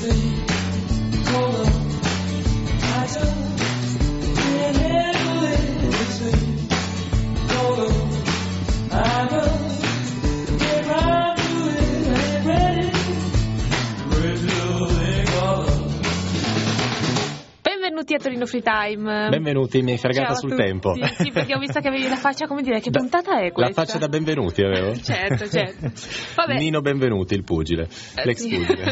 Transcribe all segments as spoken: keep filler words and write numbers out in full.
Benvenuti a Torino Free Time. Benvenuti, mi hai fregato sul tempo. Sì, perché ho visto che avevi la faccia, come dire, che da, puntata è questa? La faccia da benvenuti avevo. Certo, certo. Vabbè. Nino Benvenuti, il pugile, eh, l'ex sì. pugile.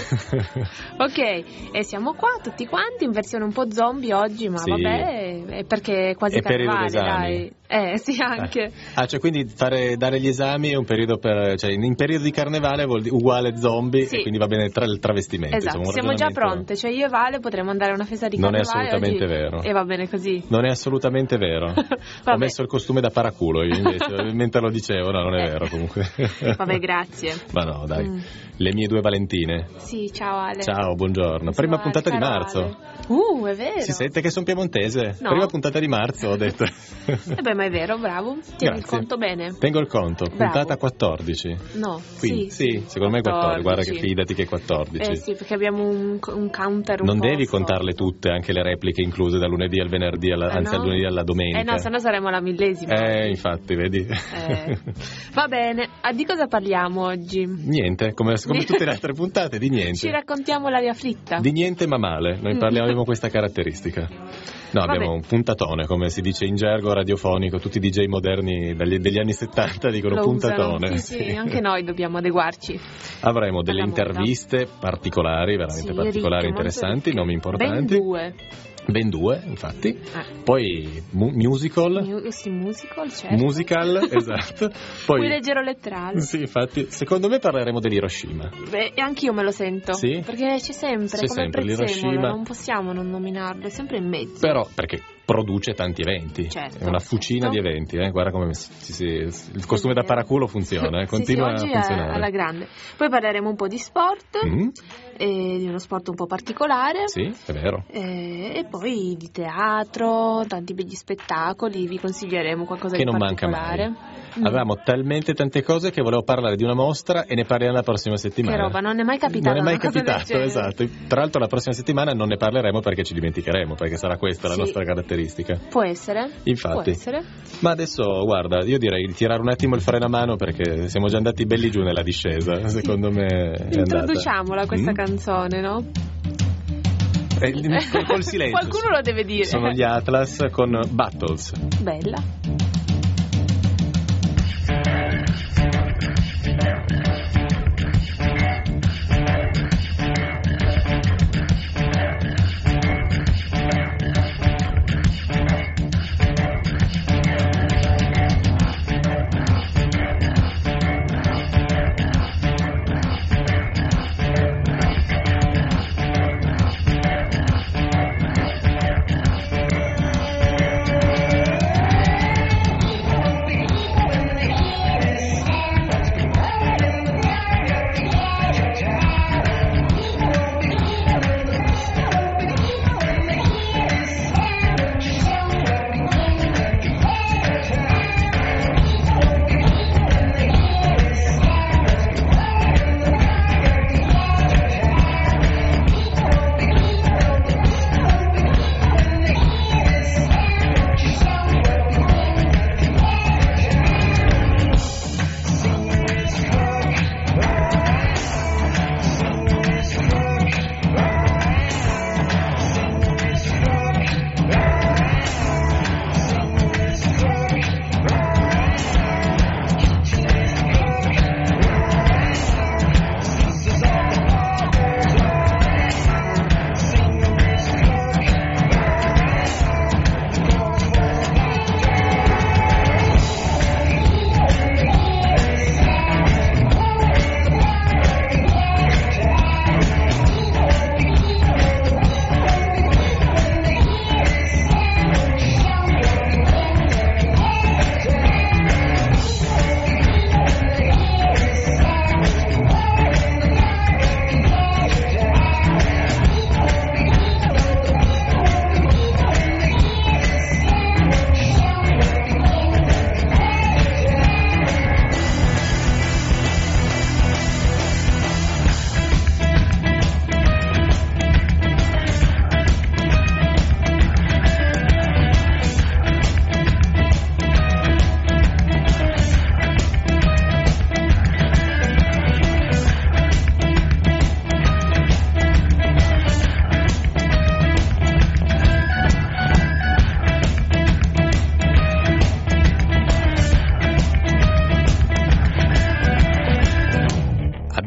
Ok, e siamo qua tutti quanti in versione un po' zombie oggi, ma sì. vabbè, è perché è quasi è carnevale, dai. Eh, sì, anche. Ah, cioè quindi fare, dare gli esami è un periodo per, cioè in periodo di carnevale vuol dire uguale zombie, sì. E quindi va bene tra il travestimento. Esatto, insomma, siamo già pronte, cioè io e Vale potremmo andare a una festa di non carnevale. Non è assolutamente oggi, vero. E va bene così. Non è assolutamente vero. Ho messo il costume da paraculo io invece, mentre lo dicevo, no, non è eh. vero comunque. Vabbè, grazie. Ma no, dai. Mm. Le mie due Valentine. Sì, ciao Ale. Ciao, buongiorno. Prima Ale, puntata di marzo. Ale. Uh, è vero. Si sente che sono piemontese. No. Prima puntata di marzo ho detto. Eh beh, ma è vero, bravo. Tieni il conto bene. Tengo il conto. Bravo. Puntata quattordici. No, Quindi, sì, sì, secondo me quattordici. Guarda che fidati che è quattordici. Eh sì, perché abbiamo un, un counter un Non po' devi storto. contarle tutte, anche le repliche incluse dal lunedì al venerdì, alla, eh anzi no. al lunedì alla domenica. Eh no, se no saremo alla millesima. Eh, infatti, vedi. Eh. Va bene, ah, di cosa parliamo oggi? Niente, come, come tutte le altre puntate, di niente. Ci raccontiamo l'aria fritta. Di niente ma male, noi parliamo, abbiamo questa caratteristica. No, Vabbè. abbiamo un puntatone, come si dice in gergo radiofonico, tutti i D J moderni dagli, degli anni settanta dicono Lo puntatone. Sì, sì, sì, anche noi dobbiamo adeguarci. Avremo delle alla interviste moda. particolari, veramente sì, particolari, ricche, interessanti, ricche. nomi importanti. Ben due. Ben due, infatti. Eh. Poi mu- musical. Mu- sì, musical, certo. Musical, esatto. Poi Poi leggero letterale. Sì, infatti, secondo me parleremo dell'Hiroshima. Beh, e anch'io me lo sento. Sì? Perché c'è sempre, C'è come sempre il prezzemolo, l'Hiroshima. non possiamo non nominarlo, è sempre in mezzo. Però, perché produce tanti eventi. Certo, è una fucina certo. di eventi, eh? Guarda come si, si, il costume da paraculo funziona, eh? Continua sì, sì, oggi a funzionare. È alla grande. Poi parleremo un po' di sport, Mm. e di uno sport un po' particolare. Sì, è vero. E, e poi di teatro, tanti begli spettacoli, vi consiglieremo qualcosa Che di non manca particolare. mai. Mm. Avevamo talmente tante cose che volevo parlare di una mostra e ne parliamo la prossima settimana. Che roba, non è mai capitato. Non è mai una cosa del capitato, genere. esatto. Tra l'altro la prossima settimana non ne parleremo perché ci dimenticheremo, perché sarà questa la Sì. nostra caratteristica. Può essere. Infatti. Può essere. Ma adesso, guarda, io direi di tirare un attimo il freno a mano perché siamo già andati belli giù nella discesa, secondo me è andata. Introduciamola questa Mm? canzone, no? Eh, il- col silenzio. Qualcuno lo deve dire. Sono gli Atlas con Battles. Bella.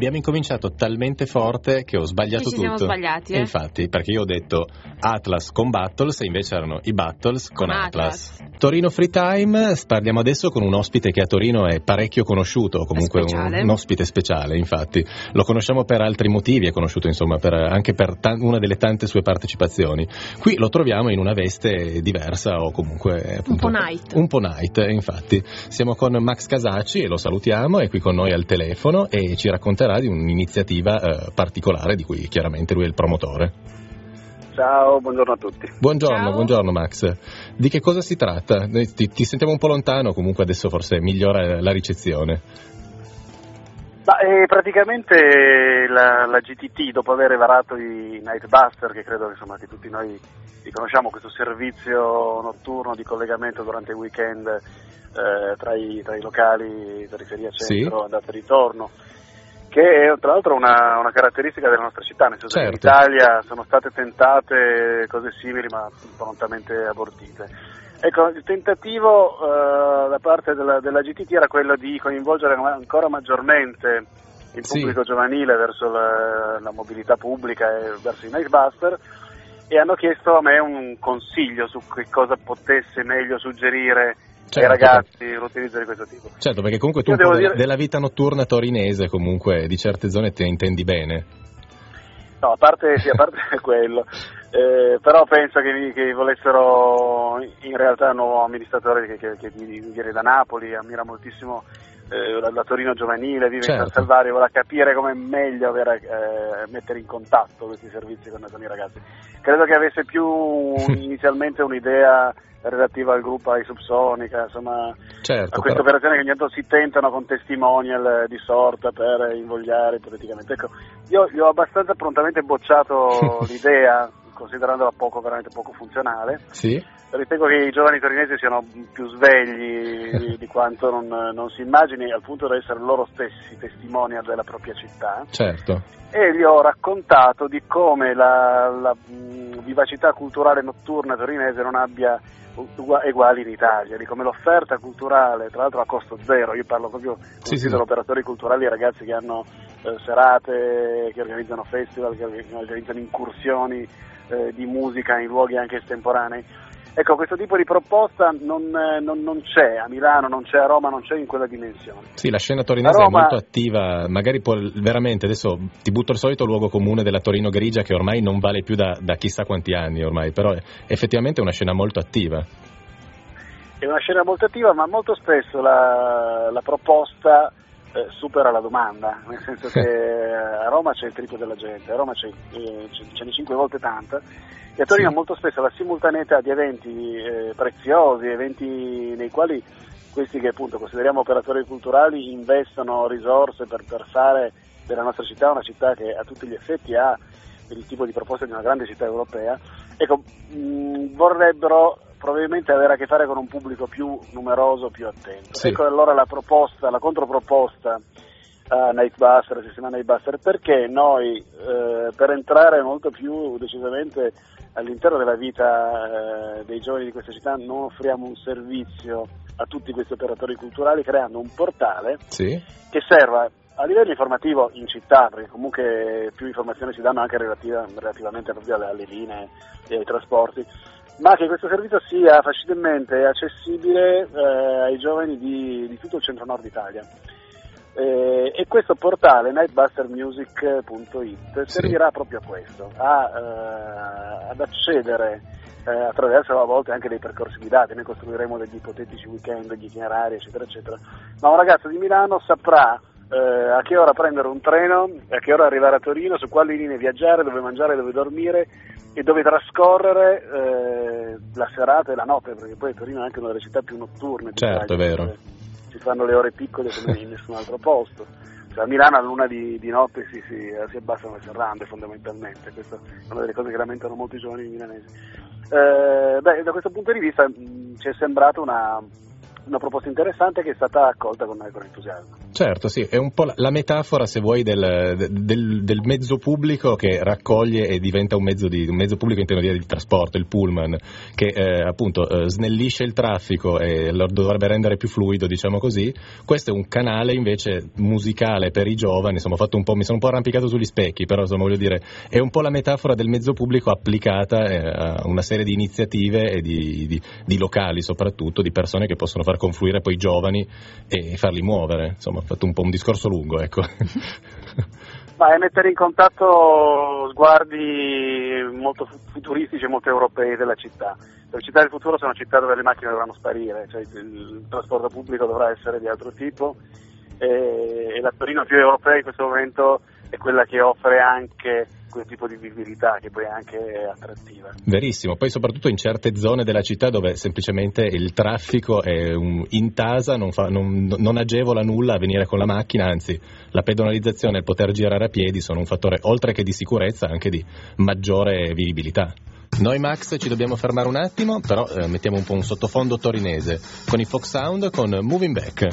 abbiamo incominciato talmente forte che ho sbagliato che ci tutto. Siamo sbagliati, eh? E infatti, perché io ho detto Atlas con Battles e invece erano i Battles con, con Atlas. Atlas. Torino Free Time, parliamo adesso con un ospite che a Torino è parecchio conosciuto, comunque un, un ospite speciale, infatti. Lo conosciamo per altri motivi, è conosciuto insomma per, anche per ta- una delle tante sue partecipazioni. Qui lo troviamo in una veste diversa o comunque appunto, un po' night. Un po' night, infatti. Siamo con Max Casacci e lo salutiamo, è qui con noi al telefono e ci racconterà di un'iniziativa eh, particolare di cui chiaramente lui è il promotore. Ciao, buongiorno a tutti. Buongiorno, Ciao. buongiorno Max. Di che cosa si tratta? Noi ti, ti sentiamo un po' lontano, comunque adesso forse migliora la ricezione. Ma, eh, praticamente la, la G T T, dopo aver varato i Night Buster, che credo insomma, che tutti noi li conosciamo, questo servizio notturno di collegamento durante il weekend eh, tra, i, tra i locali, periferia, centro, sì. andata e ritorno, che è tra l'altro una, una caratteristica della nostra città, nel senso certo. che in Italia sono state tentate cose simili ma prontamente abortite. Ecco, il tentativo uh, da parte della, della G T T era quello di coinvolgere ancora maggiormente il pubblico sì. giovanile verso la, la mobilità pubblica e verso i Night Buster, e hanno chiesto a me un consiglio su che cosa potesse meglio suggerire certo. ai ragazzi l'utilizzo di questo tipo. Certo, perché comunque tu un po' della, dire... della vita notturna torinese comunque di certe zone te ne intendi bene. No, a parte, sì, a parte quello, eh, però penso che, che volessero, in realtà il nuovo amministratore che, che, che viene da Napoli, ammira moltissimo eh, la, la Torino giovanile, vive certo. in San Salvario, vuole capire come meglio avere, eh, mettere in contatto questi servizi con, con i ragazzi. Credo che avesse più inizialmente un'idea relativa al gruppo ai Subsonica, insomma, certo, a queste però... operazioni che ogni tanto si tentano con testimonial di sorta per invogliare ipoteticamente. Ecco, io gli ho abbastanza prontamente bocciato l'idea, considerandola poco, veramente poco funzionale. Sì. Ritengo che i giovani torinesi siano più svegli di, di quanto non, non si immagini, al punto da essere loro stessi testimonial della propria città. Certo. E gli ho raccontato di come la, la mh, vivacità culturale notturna torinese non abbia uguali in Italia, di come l'offerta culturale, tra l'altro a costo zero, io parlo proprio sì, sì. degli operatori culturali, ragazzi che hanno eh, serate, che organizzano festival, che organizzano incursioni eh, di musica in luoghi anche estemporanei. Ecco, questo tipo di proposta non, non, non c'è a Milano, non c'è a Roma, non c'è in quella dimensione. Sì, la scena torinese Roma... è molto attiva, magari può, veramente, adesso ti butto il solito luogo comune della Torino grigia che ormai non vale più da, da chissà quanti anni ormai, però è, effettivamente è una scena molto attiva. È una scena molto attiva, ma molto spesso la, la proposta eh, supera la domanda, nel senso che a Roma c'è il triplo della gente, a Roma c'è, eh, c'è, c'è cinque volte tanta, e a Torino sì. molto spesso la simultaneità di eventi eh, preziosi, eventi nei quali questi che appunto consideriamo operatori culturali investono risorse per, per fare della nostra città una città che a tutti gli effetti ha il tipo di proposta di una grande città europea, ecco, mh, vorrebbero probabilmente avere a che fare con un pubblico più numeroso, più attento. Sì. Ecco allora la proposta, la controproposta a Night Buster, al sistema Night Buster, perché noi eh, per entrare molto più decisamente all'interno della vita eh, dei giovani di questa città non offriamo un servizio a tutti questi operatori culturali creando un portale sì. che serva a livello informativo in città, perché comunque più informazioni si danno anche relativa, relativamente proprio alle, alle linee e ai trasporti, ma che questo servizio sia facilmente accessibile eh, ai giovani di, di tutto il centro-nord Italia. Eh, e questo portale night buster music punto it servirà sì. proprio a questo, a, eh, ad accedere eh, attraverso a volte anche dei percorsi guidati. Noi costruiremo degli ipotetici weekend, degli itinerari eccetera eccetera, ma un ragazzo di Milano saprà eh, a che ora prendere un treno, a che ora arrivare a Torino, su quali linee viaggiare, dove mangiare, dove dormire e dove trascorrere eh, la serata e la notte, perché poi Torino è anche una delle città più notturne certo, è vero. Si fanno le ore piccole come in nessun altro posto. Cioè, a Milano a luna di, di notte si, si, si abbassano le serrande fondamentalmente, questa è una delle cose che lamentano molti giovani milanesi. Eh, beh, da questo punto di vista mh, ci è sembrata una, una proposta interessante che è stata accolta con, con entusiasmo. Certo, sì, è un po' la metafora, se vuoi, del, del, del mezzo pubblico che raccoglie e diventa un mezzo, di, un mezzo pubblico in termini di trasporto, il pullman, che eh, appunto eh, snellisce il traffico e lo dovrebbe rendere più fluido, diciamo così. Questo è un canale invece musicale per i giovani, insomma, ho fatto un po', mi sono un po' arrampicato sugli specchi, però insomma voglio dire, è un po' la metafora del mezzo pubblico applicata eh, a una serie di iniziative e di, di, di locali soprattutto, di persone che possono far confluire poi i giovani e farli muovere, insomma. Ho fatto un po' un discorso lungo, ecco. Ma è mettere in contatto sguardi molto futuristici e molto europei della città. Le città del futuro sono città dove le macchine dovranno sparire, cioè il trasporto pubblico dovrà essere di altro tipo e la Torino più europea in questo momento è quella che offre anche quel tipo di vivibilità che poi è anche attrattiva. Verissimo, poi soprattutto in certe zone della città dove semplicemente il traffico è un, intasa, non, fa, non, non agevola nulla a venire con la macchina, anzi la pedonalizzazione e il poter girare a piedi sono un fattore oltre che di sicurezza anche di maggiore vivibilità. Noi Max ci dobbiamo fermare un attimo, però eh, mettiamo un po' un sottofondo torinese con i Fox Sound con Moving Back.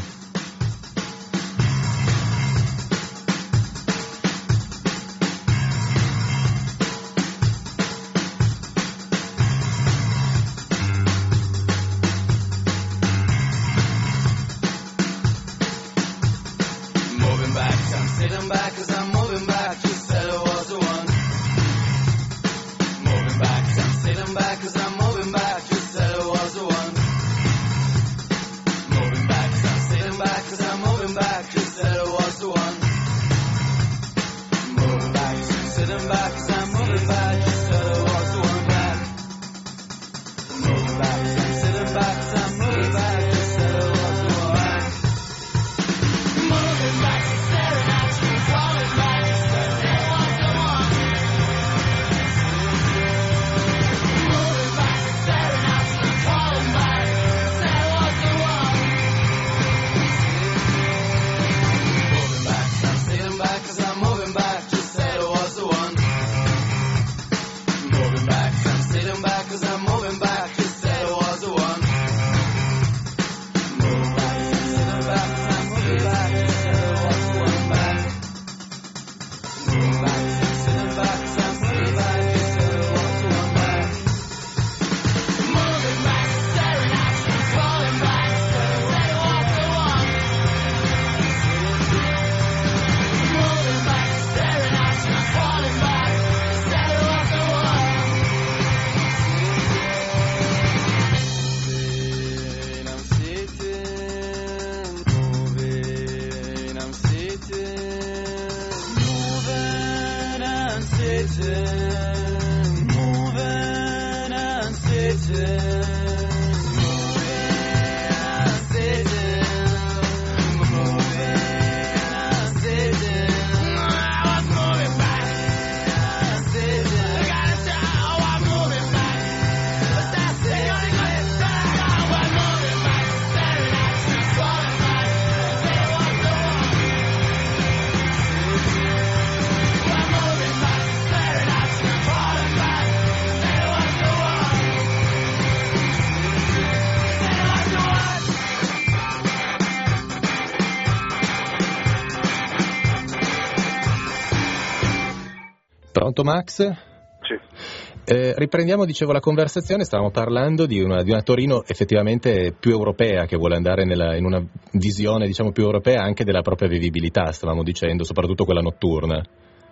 Pronto Max? Sì. Eh, riprendiamo, dicevo, la conversazione, stavamo parlando di una, di una Torino effettivamente più europea, che vuole andare nella, in una visione, diciamo, più europea anche della propria vivibilità, stavamo dicendo, soprattutto quella notturna.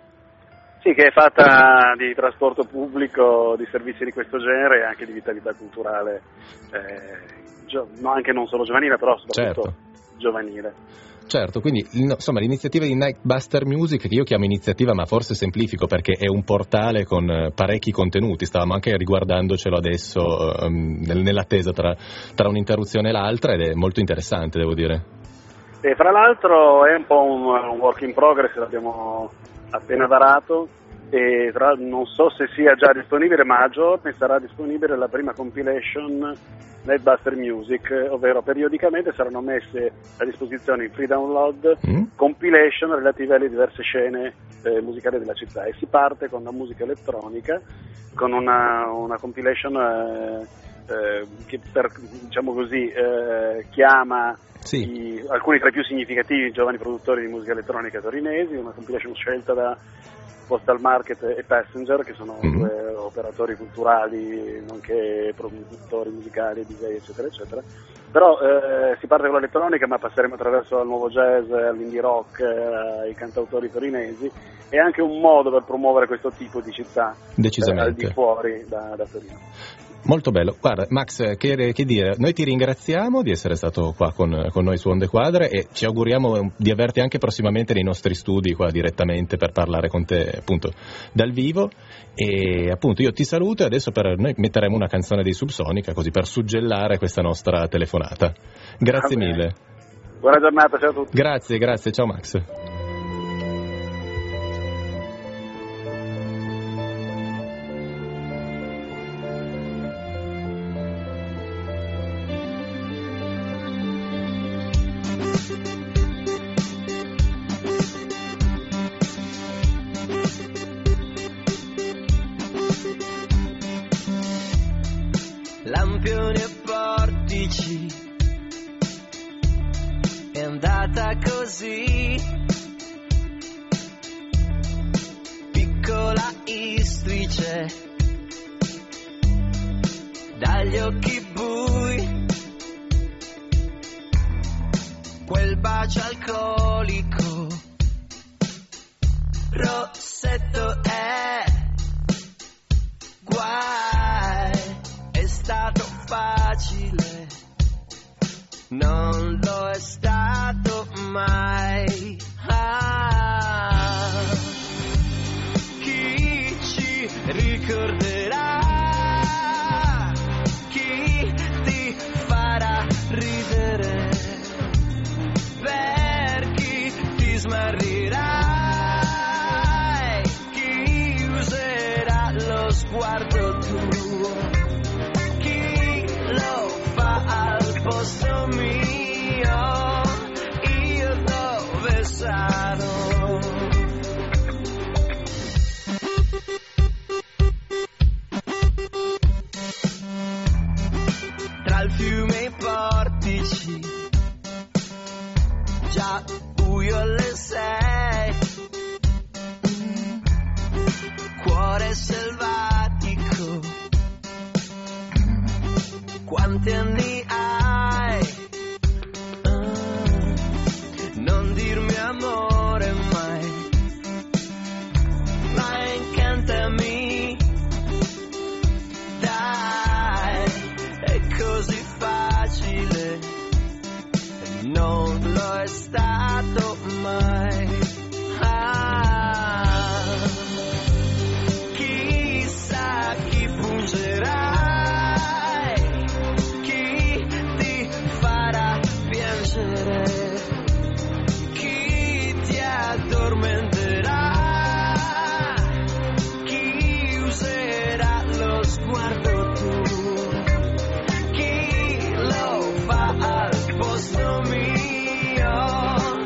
Sì, che è fatta di trasporto pubblico, di servizi di questo genere e anche di vitalità culturale, eh, gio- no, anche non solo giovanile, però soprattutto certo. giovanile. Certo, quindi insomma l'iniziativa di Nightbuster Music, che io chiamo iniziativa ma forse semplifico perché è un portale con parecchi contenuti, stavamo anche riguardandocelo adesso um, nell'attesa tra, tra un'interruzione e l'altra, ed è molto interessante, devo dire. E fra l'altro è un po' un, un work in progress, l'abbiamo appena varato e tra, non so se sia già disponibile, ma a giorni sarà disponibile la prima compilation Nightbuster Music, ovvero periodicamente saranno messe a disposizione in free download mm. compilation relative alle diverse scene eh, musicali della città, e si parte con la musica elettronica, con una, una compilation eh, eh, che per, diciamo così, eh, chiama sì. i, alcuni tra i più significativi giovani produttori di musica elettronica torinesi, una compilation scelta da Postal Market e Passenger, che sono mm-hmm. due operatori culturali nonché produttori musicali, D J eccetera eccetera. Però eh, si parte con l'elettronica, ma passeremo attraverso al nuovo jazz, all'indie rock, eh, ai cantautori torinesi. È anche un modo per promuovere questo tipo di città eh, al di fuori da, da Torino. Molto bello. Guarda, Max, che, che dire, noi ti ringraziamo di essere stato qua con, con noi su Onde Quadre e ci auguriamo di averti anche prossimamente nei nostri studi qua direttamente per parlare con te appunto dal vivo. E appunto io ti saluto e adesso per noi metteremo una canzone dei Subsonica così per suggellare questa nostra telefonata. Grazie mille. Buona giornata, ciao a tutti. Grazie, grazie, ciao Max. Lampioni e portici, è andata così, piccola istrice, dagli occhi bui, quel bacio alcolico, rossetto è guai. È stato facile, non lo è stato mai. Ah, chi ci ricorderà? Chi ti farà ridere? Per chi ti smarrirai? Chi userà lo sguardo tuo? Al posto mio, io dove sarò? Tra il fiume e i portici, già buio alle sei, cuore selvatico. Quanti anni hai? Uh, non dirmi amore mai, ma incantami, dai, è così facile, non lo è stato mai. Ah, chissà chi pungerà, chi ti addormenterà, chi userà lo sguardo tuo, chi lo fa al posto mio,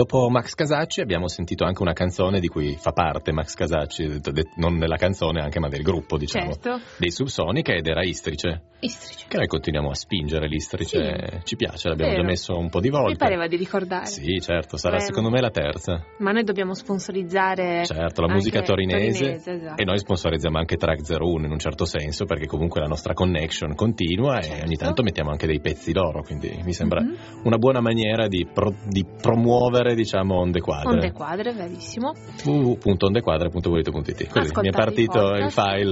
dopo Max Casacci abbiamo sentito anche una canzone di cui fa parte Max Casacci, non della canzone anche ma del gruppo, diciamo, certo. dei Subsonica, ed era Istrice. Istrice. Che noi continuiamo a spingere l'Istrice, sì. Ci piace, l'abbiamo Vero. già messo un po' di volte. Mi pareva di ricordare. Sì, certo, sarà Beh, secondo me la terza. Ma noi dobbiamo sponsorizzare certo la musica torinese, torinese esatto. E noi sponsorizziamo anche Track zero uno in un certo senso, perché comunque la nostra connection continua, certo. E ogni tanto mettiamo anche dei pezzi loro, quindi mi sembra mm-hmm. una buona maniera di, pro, di promuovere, diciamo, Onde Quadre. Onde Quadre, verissimo. w w w punto ondequadre punto volete punto it. Così mi è partito il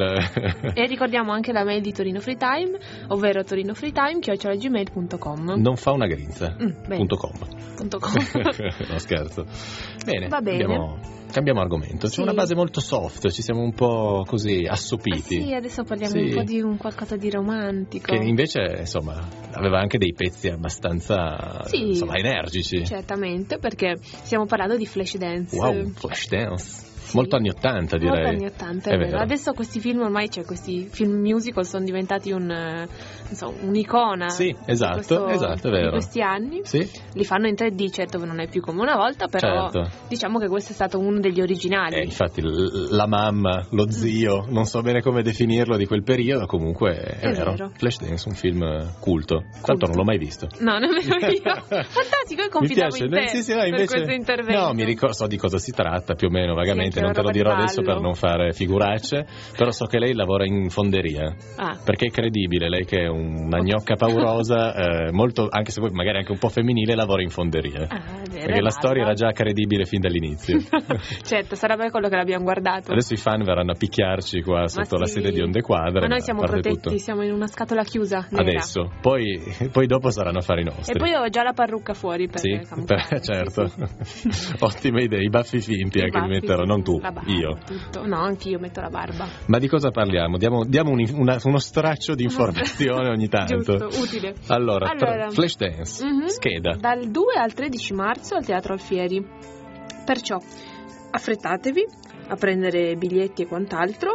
file. E ricordiamo anche la mail di Torino Free Time, ovvero torinofreetime chiocciola gmail punto com. Non fa una grinza. Mm, punto com. Punto com. No, scherzo. Bene, va bene. Abbiamo... Cambiamo argomento, c'è sì. una base molto soft, ci siamo un po' così assopiti. Ah, sì, adesso parliamo sì. un po' di un qualcosa di romantico. Che invece, insomma, aveva anche dei pezzi abbastanza sì, insomma, energici. Certamente, perché stiamo parlando di Flashdance. Wow, Flashdance. Molto anni ottanta, direi. Molto anni ottanta, è, è vero. Adesso questi film ormai, cioè questi film musical sono diventati un, insomma, un'icona. Sì, esatto, questo, esatto, è vero. Di questi anni. Sì. Li fanno in tre D, certo che non è più come una volta, però certo. Diciamo che questo è stato uno degli originali. Eh, infatti l- la mamma, lo zio, non so bene come definirlo di quel periodo, comunque è, è vero. vero. Flashdance, un film culto. culto. Tanto non l'ho mai visto. No, nemmeno io. Fantastico, io confidavo in te sì, sì, no, per invece... questo intervento. No, mi ricordo, so di cosa si tratta più o meno, vagamente. Sì, non te lo dirò ballo. adesso per non fare figuracce, però so che lei lavora in fonderia, ah. perché è credibile, lei che è una gnocca paurosa, eh, molto, anche se poi magari anche un po' femminile, lavora in fonderia, ah, vero, perché la storia era già credibile fin dall'inizio. Certo, sarà per quello che l'abbiamo guardato. Adesso i fan verranno a picchiarci qua sotto ma la sì. sede di Onde Quadre, ma noi siamo protetti, tutto. Siamo in una scatola chiusa nera. Adesso, poi, poi dopo saranno affari nostri. E poi ho già la parrucca fuori per sì, per, certo. Sì, sì. Ottime idee, i baffi finti I anche baffi, li metterò, sì. non tu, barba, io. Tutto. No, anche io metto la barba. Ma di cosa parliamo? Diamo, diamo un, una, uno straccio di informazione ogni tanto. Giusto, utile. Allora, allora Flashdance, mm-hmm, scheda. Dal due al tredici marzo al Teatro Alfieri. Perciò affrettatevi a prendere biglietti e quant'altro.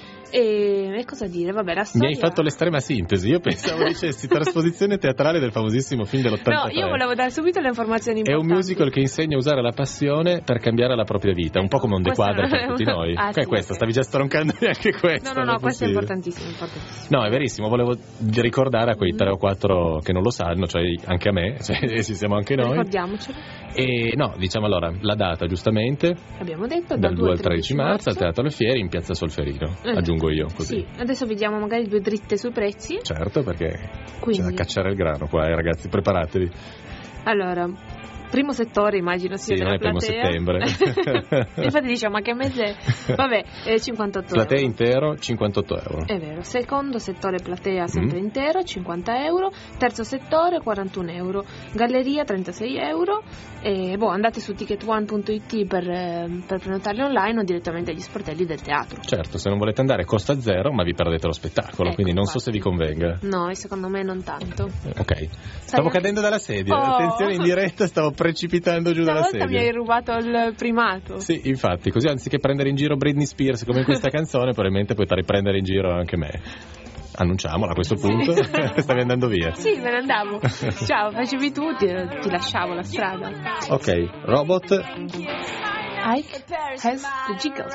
E, e cosa dire? Vabbè, la storia... Mi hai fatto l'estrema sintesi. Io pensavo dicessi trasposizione teatrale del famosissimo film dell'ottantatré. No, io volevo dare subito le informazioni importanti. È un musical che insegna a usare la passione per cambiare la propria vita, un po' come Onde Quadre per tutti noi. Ah, che sì, è questo? okay. Stavi già stroncando anche questo. No, no, no, questo è importantissimo, importantissimo. No, è verissimo, volevo ricordare a quei tre o quattro che non lo sanno, cioè anche a me, cioè ci siamo anche noi. Ricordiamocelo. E no, diciamo allora, la data giustamente. Abbiamo detto dal due al tredici marzo al Teatro Alfieri in Piazza Solferino, eh, aggiungo io così. Sì. Adesso vediamo magari due dritte sui prezzi. Certo, perché Quindi. c'è da cacciare il grano qua, eh, ragazzi, preparatevi. Allora, primo settore immagino sia sì, della non è platea. primo settembre. Infatti diciamo, ma che mese? Vabbè, eh, cinquantotto platea euro. intero, cinquantotto euro. È vero. Secondo settore platea sempre mm. intero, cinquanta euro. Terzo settore, quarantuno euro. Galleria, trentasei euro. E boh, andate su ticket one punto it per, eh, per prenotarli online o direttamente agli sportelli del teatro. Certo, se non volete andare costa zero, ma vi perdete lo spettacolo, ecco, quindi non infatti. so se vi convenga. No, e secondo me non tanto. Ok. Stavo Sai cadendo dalla sedia, oh. attenzione, in diretta stavo precipitando giù dalla sedia. Stavolta mi hai rubato il primato. Sì, infatti, così anziché prendere in giro Britney Spears come in questa canzone, probabilmente puoi riprendere in giro anche me. Annunciamola a questo punto. Stavi andando via. Sì, me ne andavo. Ciao, facevi tu, ti, ti lasciavo la strada. Ok, Robot. Ike has the jiggles.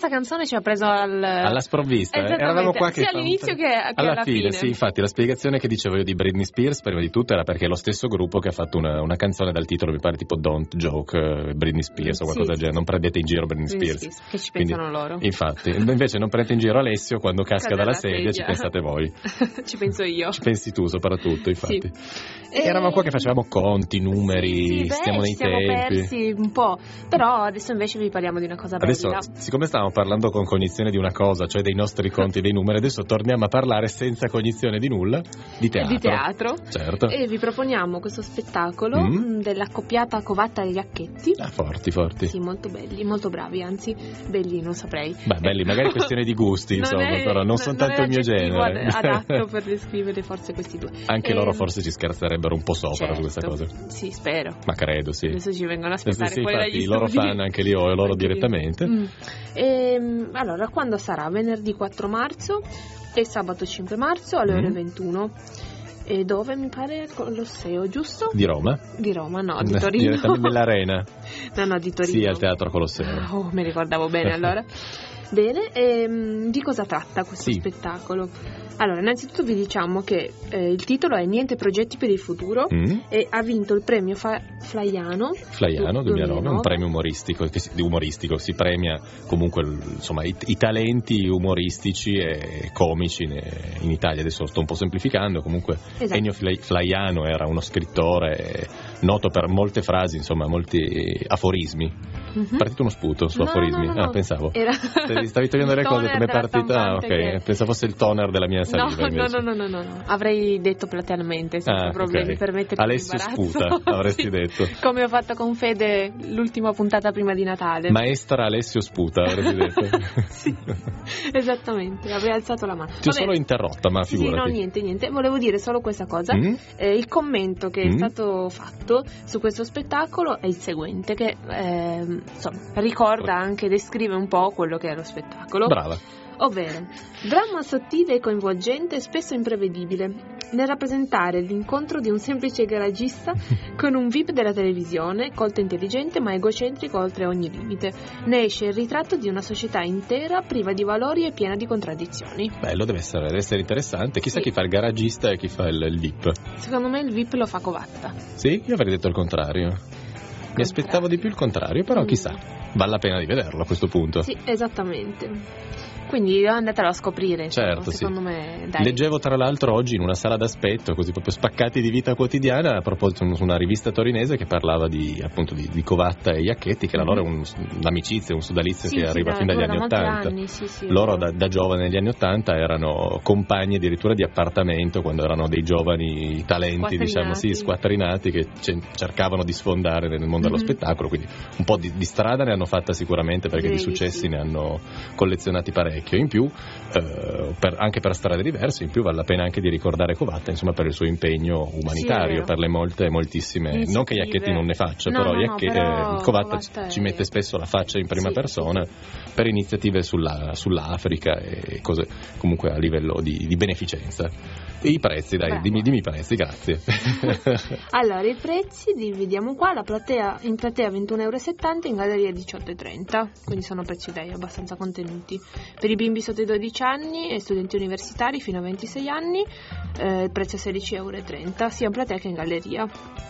questa canzone ci ha preso al... alla sprovvista. Eravamo qua che sia all'inizio che, che alla, alla fine, fine. Sì, infatti la spiegazione che dicevo io di Britney Spears prima di tutto era perché è lo stesso gruppo che ha fatto una, una canzone dal titolo mi pare tipo Don't Joke uh, Britney Spears o qualcosa sì, del genere, non prendete in giro Britney, Britney Spears. Spears che ci pensano Quindi, loro. Infatti, invece non prendete in giro Alessio quando casca Cade dalla sedia, sedia, ci pensate voi. Ci penso io. Ci pensi tu soprattutto, infatti. Sì. E eravamo qua che facevamo conti, numeri, sì, sì, stiamo beh, nei siamo tempi. persi un po', però adesso invece vi parliamo di una cosa bella. Adesso, siccome stavamo parlando con cognizione di una cosa, cioè dei nostri conti, dei numeri, adesso torniamo a parlare senza cognizione di nulla di teatro. Di teatro. Certo. E vi proponiamo questo spettacolo mm. dell'accoppiata Covatta e Iacchetti. Ah, forti, forti. Sì, molto belli, molto bravi, anzi, belli non saprei. Beh, belli, magari questione di gusti, insomma, è, però non sono tanto il mio genere. Adatto per descrivere forse questi due. Anche e... loro forse ci scherzerebbero un po' sopra certo. su questa cosa. Sì, spero. Ma credo, sì. Adesso ci vengono a aspettare sì, fuori infatti, dagli i loro studi. fan anche lì o loro anche direttamente. Mm. E, allora, quando sarà? Venerdì quattro marzo e sabato cinque marzo alle mm. ore ventuno. E dove mi pare? Colosseo, giusto? Di Roma? Di Roma, no, di Torino. Direttamente nell'arena. No, no, di Torino. Sì, al Teatro Colosseo. Oh, mi ricordavo bene allora. Bene, e, di cosa tratta questo sì. spettacolo? Allora, innanzitutto vi diciamo che eh, il titolo è Niente progetti per il futuro mm. e ha vinto il premio Fa- Flaiano Flaiano duemilanove, un premio umoristico, che si, umoristico, si premia comunque insomma i, i talenti umoristici e comici in Italia. Adesso sto un po' semplificando, comunque esatto. Ennio Flaiano era uno scrittore noto per molte frasi, insomma molti aforismi. Mm-hmm. Partito uno sputo su no, aforismi? No, no, ah, no. pensavo. Era... Stavi togliendo le cose come partita. Ah, ok. Che... Pensavo fosse il toner della mia saliva. No, no, no, no, no, no. Avrei detto platealmente senza ah, problemi okay. per metterti Alessio sputa, avresti sì. detto. Come ho fatto con Fede l'ultima puntata prima di Natale. Maestra Alessio sputa, avresti detto. Sì, esattamente. Avrei alzato la mano. Ti ho solo interrotta, ma figurati. Sì, no, niente, niente. Volevo dire solo questa cosa. Mm? Eh, il commento che mm? è stato fatto su questo spettacolo è il seguente, che eh, insomma ricorda anche, descrive un po' quello che è lo spettacolo. Brava. Ovvero, dramma sottile e coinvolgente e spesso imprevedibile, nel rappresentare l'incontro di un semplice garagista con un V I P della televisione, colto e intelligente ma egocentrico oltre ogni limite. Ne esce il ritratto di una società intera, priva di valori e piena di contraddizioni. Bello, deve essere, deve essere interessante. Chissà sì. chi fa il garagista e chi fa il, il V I P. Secondo me il V I P lo fa Covatta. Sì? Io avrei detto il contrario. Mi aspettavo di più il contrario, però mm. chissà, vale la pena di vederlo a questo punto. Sì, esattamente. Quindi andatelo a scoprire. Certo, secondo sì. me. Dai. Leggevo tra l'altro oggi in una sala d'aspetto, così proprio spaccati di vita quotidiana, a proposito su una rivista torinese che parlava di appunto di, di Covatta e Iacchetti, che mm-hmm. la loro è un, un'amicizia, un sodalizio sì, che sì, arriva da, fin dagli anni Ottanta. Sì, sì, loro da, da giovani negli anni Ottanta erano compagni addirittura di appartamento quando erano dei giovani talenti, diciamo sì, squattrinati che cercavano di sfondare nel mondo mm-hmm. dello spettacolo, quindi un po' di, di strada ne hanno fatta sicuramente, perché Devi, di successi sì. ne hanno collezionati parecchio. In più Uh, per, anche per strade diverse, in più vale la pena anche di ricordare Covatta, insomma, per il suo impegno umanitario, sì, per le molte, moltissime iniziative. Non che Iacchetti non ne faccia, no, però, no, Iacche, no, però Covatta, Covatta ci è... mette spesso la faccia in prima sì, persona sì, sì. per iniziative sulla, sull'Africa e cose comunque a livello di, di beneficenza. E i prezzi, dai, dimmi, dimmi i prezzi, grazie. Allora, i prezzi li vediamo qua, la platea, in platea ventuno virgola settanta euro, in galleria diciotto virgola trenta, quindi sono prezzi dai abbastanza contenuti. Per i bimbi sotto i dodici anni e studenti universitari fino a ventisei anni eh, il prezzo è sedici virgola trenta euro, sia in platea che in galleria.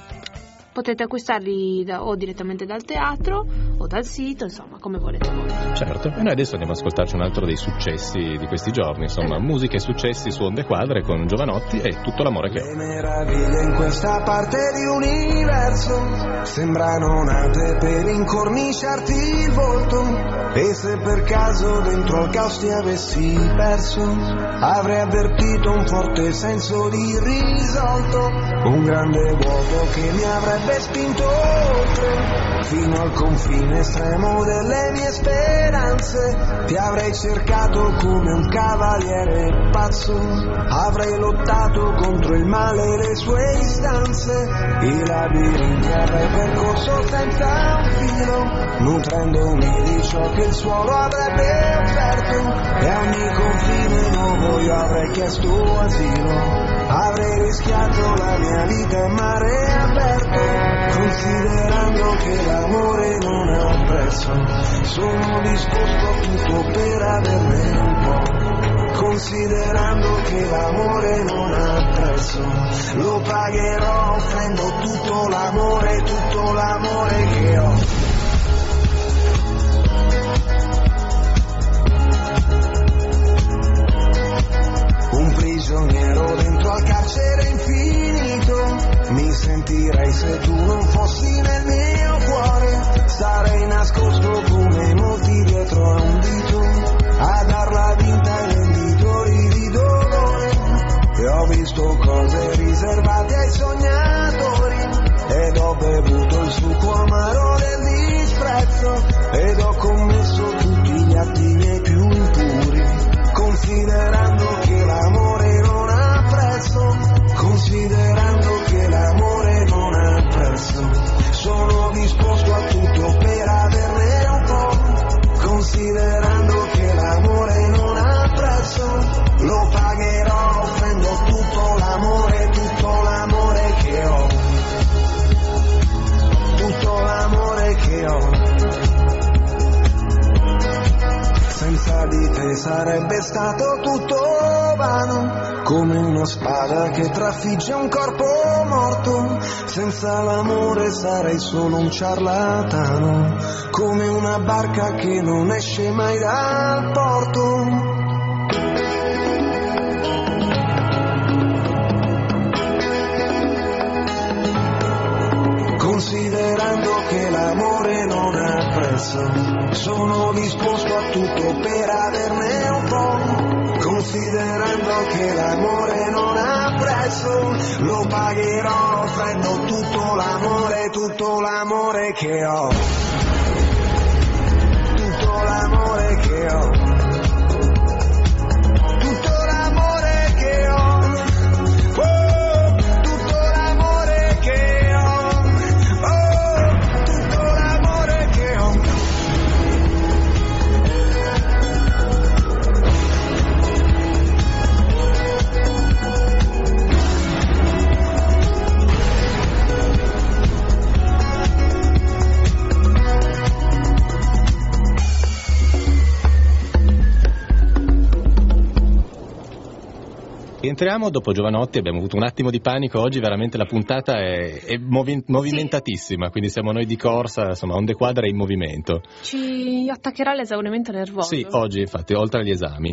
Potete acquistarli da, o direttamente dal teatro o dal sito, insomma, come volete voi. Certo, e noi adesso andiamo ad ascoltarci un altro dei successi di questi giorni, insomma, eh. musica e successi su Onde Quadre con Giovanotti e Tutto l'amore che ho. Le meraviglie in questa parte di universo sembrano nate per incorniciarti il volto, e se per caso dentro al caos ti avessi perso, avrei avvertito un forte senso di risolto, un grande vuoto che mi avrebbe spinto oltre, fino al confine estremo delle mie speranze. Ti avrei cercato come un cavaliere pazzo, avrei lottato contro il male e le sue istanze, i labirinti avrei percorso senza un filo, nutrendomi di ciò che il suolo avrebbe offerto, e a ogni confine nuovo io avrei chiesto asilo. avrei rischiato la mia vita a mare aperto, considerando che l'amore non ha prezzo, sono disposto a tutto per averne un po', considerando che l'amore non ha prezzo, lo pagherò offrendo tutto l'amore, tutto l'amore che ho. Un prigioniero dentro al carcere infinito, mi sentirei se tu non fossi nel mio cuore, sarei nascosto come molti dietro a un dito, a darla vinta ai venditori di dolore, e ho visto cose riservate ai sognatori, ed ho bevuto il succo amaro del disprezzo, ed ho commesso tutti gli atti miei più impuri, considerando che l'amore non ha prezzo, considerando che l'amore non ha prezzo, sono disposto a tutto per averne un po', considerando che l'amore non ha prezzo, lo pagherò offrendo tutto l'amore, tutto l'amore che ho, tutto l'amore che ho. Senza di te sarebbe stato tutto vano, come una spada che trafigge un corpo morto, senza l'amore sarei solo un ciarlatano, come una barca che non esce mai dal porto. Considerando che l'amore non ha prezzo, sono disposto a tutto per averne un po', considerando che l'amore non ha prezzo, lo pagherò offrendo tutto l'amore, tutto l'amore che ho, tutto l'amore che ho. Entriamo dopo Giovanotti, abbiamo avuto un attimo di panico, oggi veramente la puntata è, è movi- movimentatissima, sì. Quindi siamo noi di corsa, insomma, onde quadre in movimento. Ci attaccherà l'esaurimento nervoso. Sì, oggi infatti, oltre agli esami,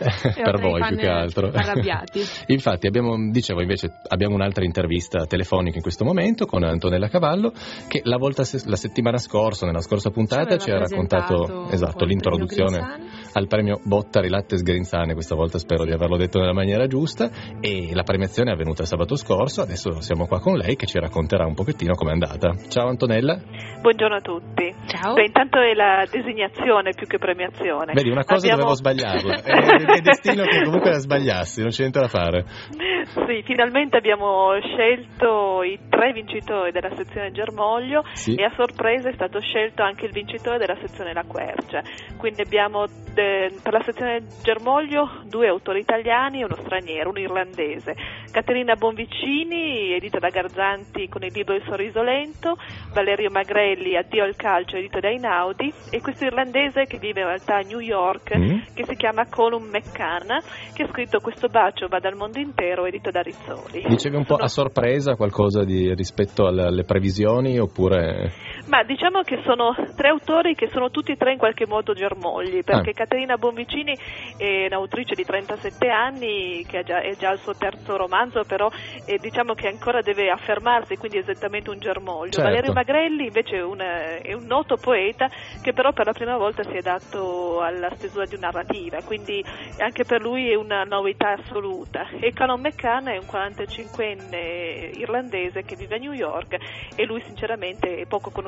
per voi più che altro. Arrabbiati. Infatti abbiamo, dicevo invece, abbiamo un'altra intervista telefonica in questo momento con Antonella Cavallo, che la volta la settimana scorsa, nella scorsa puntata, ci ha raccontato esatto, l'introduzione al premio Bottari Lattes Grinzane, questa volta spero di averlo detto nella maniera giusta, e la premiazione è avvenuta sabato scorso, adesso siamo qua con lei che ci racconterà un pochettino com'è andata. Ciao Antonella. Buongiorno a tutti. Ciao. Beh, intanto è la designazione più che premiazione. Vedi, una cosa Abbiamo... dovevo sbagliarla, è, è destino che comunque la sbagliassi, non c'è niente da fare. Sì, finalmente abbiamo scelto i tre vincitori della sezione Germoglio, sì. E a sorpresa è stato scelto anche il vincitore della sezione La Quercia. Quindi abbiamo de, per la sezione Germoglio due autori italiani e uno straniero, un irlandese. Caterina Bonvicini, edita da Garzanti con il libro Il sorriso lento, Valerio Magrelli, Addio al calcio, edito da Einaudi, e questo irlandese che vive in realtà a New York, mm. che si chiama Colum McCann, che ha scritto Questo bacio va dal mondo intero, edito da Rizzoli. Dicevi un po' Sono... a sorpresa qualcosa di, rispetto alle, alle previsioni, oppure... Ma diciamo che sono tre autori che sono tutti e tre in qualche modo germogli, perché ah. Caterina Bonvicini è un'autrice di trentasette anni che è già, è già il suo terzo romanzo, però eh, diciamo che ancora deve affermarsi, quindi è esattamente un germoglio. Certo. Valerio Magrelli invece è un, è un noto poeta che però per la prima volta si è dato alla stesura di una narrativa, quindi anche per lui è una novità assoluta. E Colum McCann è un quarantacinquenne irlandese che vive a New York, e lui sinceramente è poco conosciuto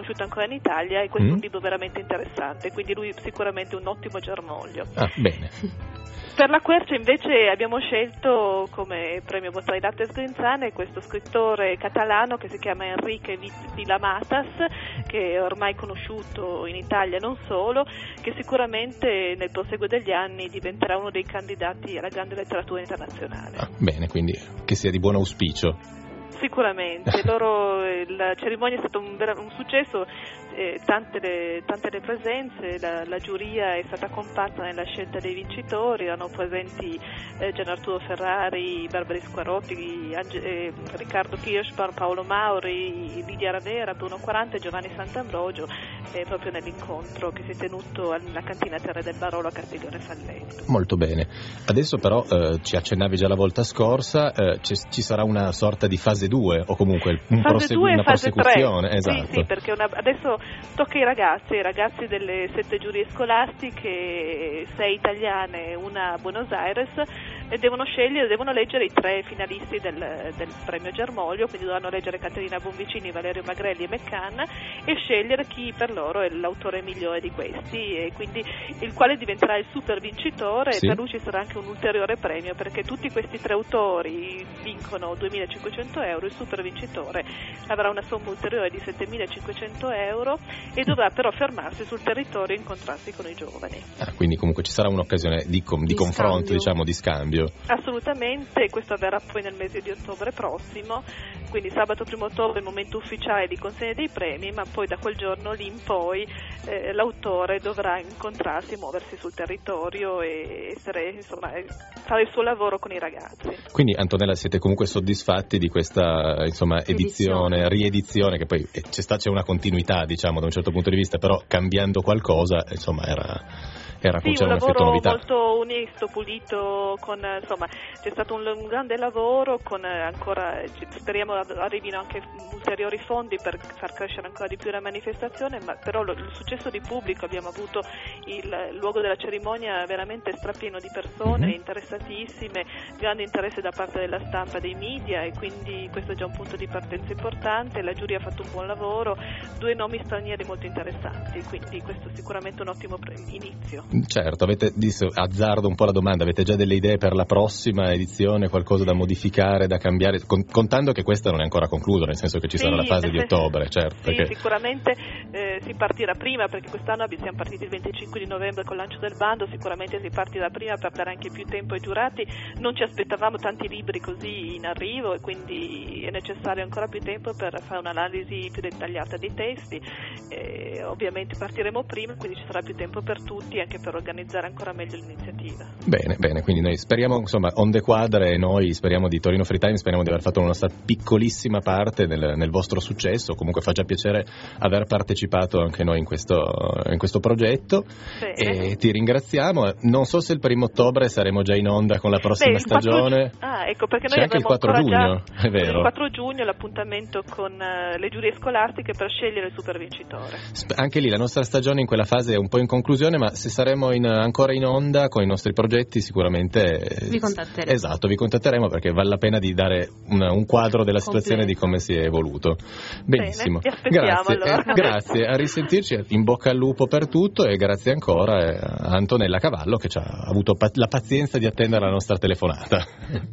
conosciuto ancora in Italia, e questo mm. è un libro veramente interessante, quindi lui sicuramente un ottimo germoglio. Ah, bene. Per la Quercia invece abbiamo scelto come premio Bottari Sgrinzane questo scrittore catalano che si chiama Enrique Villamatas, che è ormai conosciuto in Italia e non solo, che sicuramente nel proseguo degli anni diventerà uno dei candidati alla grande letteratura internazionale. Ah, bene, quindi che sia di buon auspicio. Sicuramente, loro, la cerimonia è stato un, un successo, eh, tante, le, tante le presenze, la, la giuria è stata compatta nella scelta dei vincitori, erano presenti eh, Gian Arturo Ferrari, Barbara Squarotti, Ange, eh, Riccardo Kirschbaum, Paolo Mauri, Lidia Ravera, Bruno Quaranta e Giovanni Sant'Ambrogio, eh, proprio nell'incontro che si è tenuto alla cantina Terre del Barolo a Castiglione Falletto. Molto bene, adesso però eh, ci accennavi già la volta scorsa, eh, ci sarà una sorta di fase due o comunque un fase prosegu- due una e fase prosecuzione. tre. Esatto. Sì, sì, perché una, adesso tocca ai ragazzi, ai ragazzi delle sette giurie scolastiche, sei italiane e una a Buenos Aires, e devono scegliere, devono leggere i tre finalisti del, del premio Germoglio, quindi dovranno leggere Caterina Bonvicini, Valerio Magrelli e McCann, e scegliere chi per loro è l'autore migliore di questi, e quindi il quale diventerà il super vincitore. Sì. E per lui ci sarà anche un ulteriore premio, perché tutti questi tre autori vincono duemilacinquecento euro, il super vincitore avrà una somma ulteriore di settemilacinquecento euro e dovrà però fermarsi sul territorio e incontrarsi con i giovani. Ah, quindi comunque ci sarà un'occasione di, com- di, Di confronto, scambio. diciamo, di scambio. Assolutamente, questo avverrà poi nel mese di ottobre prossimo, quindi sabato primo ottobre è il momento ufficiale di consegna dei premi, ma poi da quel giorno lì in poi eh, l'autore dovrà incontrarsi, muoversi sul territorio e essere, insomma, fare il suo lavoro con i ragazzi. Quindi Antonella, siete comunque soddisfatti di questa, insomma, edizione, Edizione. riedizione, che poi eh, c'è, sta, c'è una continuità, diciamo, da un certo punto di vista, però cambiando qualcosa, insomma, era... Era, Sì, c'era un un effetto lavoro novità. molto onesto, pulito, con, insomma, c'è stato un, un grande lavoro, con eh, ancora, speriamo arrivino anche ulteriori fondi per far crescere ancora di più la manifestazione, ma però lo, il successo di pubblico, abbiamo avuto il, il luogo della cerimonia veramente strapieno di persone, Mm-hmm. interessatissime, grande interesse da parte della stampa e dei media, e quindi questo è già un punto di partenza importante. La giuria ha fatto un buon lavoro, due nomi stranieri molto interessanti, quindi questo è sicuramente un ottimo pre- inizio. Certo, avete, azzardo un po' la domanda, avete già delle idee per la prossima edizione, qualcosa da modificare, da cambiare, con, contando che questa non è ancora conclusa, nel senso che ci Sì, sarà la fase di se- ottobre, certo. Sì, perché... sicuramente eh, si partirà prima, perché quest'anno siamo partiti il venticinque di novembre col lancio del bando, sicuramente si partirà prima per dare anche più tempo ai giurati, non ci aspettavamo tanti libri così in arrivo, e quindi è necessario ancora più tempo per fare un'analisi più dettagliata dei testi. Eh, ovviamente partiremo prima, quindi ci sarà più tempo per tutti, anche per organizzare ancora meglio l'iniziativa. Bene, bene, quindi noi speriamo, insomma, Onde Quadre, e noi speriamo di Torino Free Time, speriamo di aver fatto una nostra piccolissima parte nel, nel vostro successo. Comunque fa già piacere aver partecipato anche noi in questo, in questo progetto. Bene. E ti ringraziamo. Non so se il primo ottobre saremo già in onda con la prossima Beh, il quattro stagione. Gi- ah, ecco, perché C'è noi anche il avremo quattro ancora giugno, già è vero. il quattro giugno l'appuntamento con uh, le giurie scolastiche per scegliere il super vincitore. Sp- anche lì la nostra stagione in quella fase è un po' in conclusione, ma se saremo in, ancora in onda con i nostri progetti sicuramente eh, Vi contatteremo. Esatto, vi contatteremo, perché vale la pena di dare un, un quadro della situazione, di come si è evoluto. Benissimo. Bene, vi aspettiamo, Grazie, allora. eh, grazie, a risentirci, in bocca al lupo per tutto, e grazie ancora eh, a Antonella Cavallo, che ci ha avuto pa- la pazienza di attendere la nostra telefonata.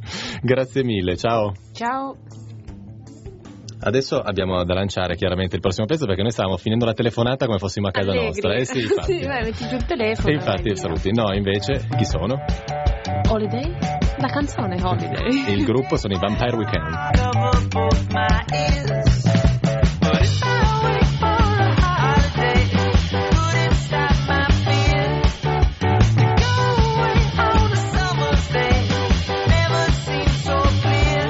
Grazie mille, ciao. Ciao. Adesso abbiamo da lanciare chiaramente il prossimo pezzo, perché noi stavamo finendo la telefonata come fossimo a casa Allegri. nostra. Eh sì, infatti. Sì, vai, metti giù il telefono. E infatti, saluti. No, invece, chi sono? Holiday? La canzone Holiday. Il gruppo sono i Vampire Weekend. Cover both my ears. But if I wait for a holiday, could it stop my fear? To go away on a summer's day never seems so clear.